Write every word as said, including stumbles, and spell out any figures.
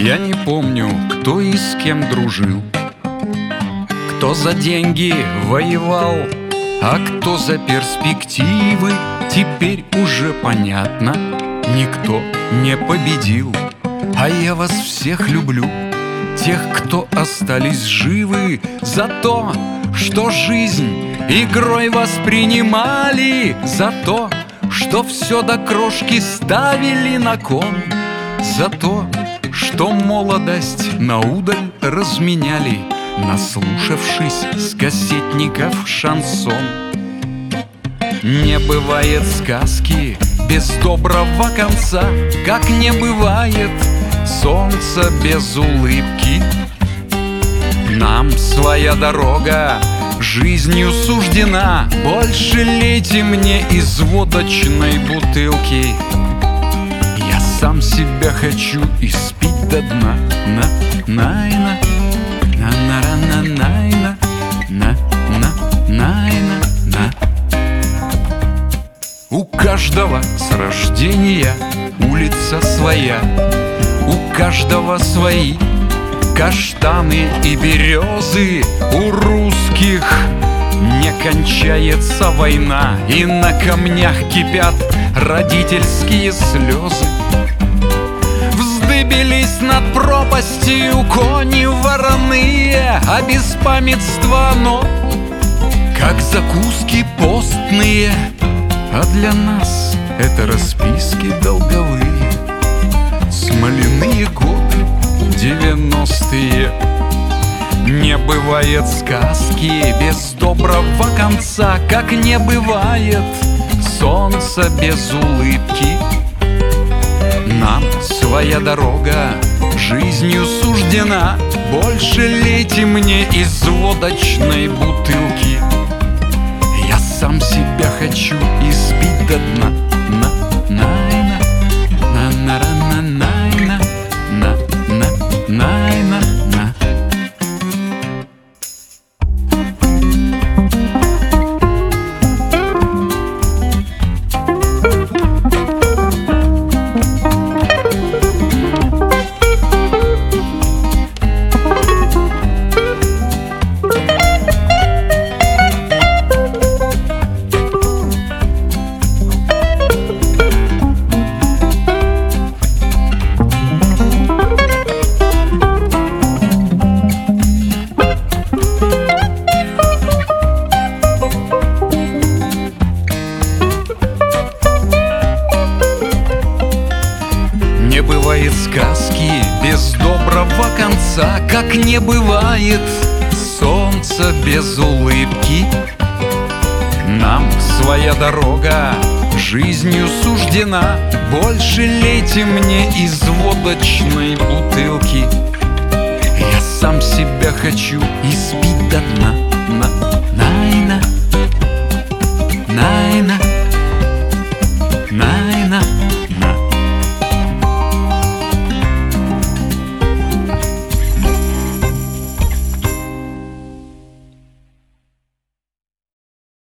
Я не помню, кто и с кем дружил, кто за деньги воевал, а кто за перспективы. Теперь уже понятно, никто не победил. А я вас всех люблю, тех, кто остались живы, за то, что жизнь игрой воспринимали, за то, что все до крошки ставили на кон, за то, что молодость наудаль разменяли, наслушавшись с кассетников шансон. Не бывает сказки без доброго конца, как не бывает солнца без улыбки. Нам своя дорога жизнью суждена, больше лейте мне из водочной бутылки. Я сам себя хочу испить до дна. На, найна, на, на, на, найна, на, на, найна, на. У каждого с рождения улица своя, у каждого свои каштаны и березы. У русских не кончается война, и на камнях кипят родительские слезы. Вздыбились над пропастью кони вороные, а беспамятство оно, как закуски постные. А для нас это расписки долговые, смоляные годы девяностые. Не бывает сказки без доброго конца, как не бывает солнца без улыбки. Нам своя дорога жизнью суждена, больше лейте мне из водочной бутылки. Я сам себя хочу испить до дна. На, найна, на, на, на, найна, на, на, найна, на. Не бывает сказки без доброго конца, как не бывает солнца без улыбки. Нам своя дорога жизнью суждена, больше лейте мне из водочной бутылки. Я сам себя хочу испить до дна. На, на,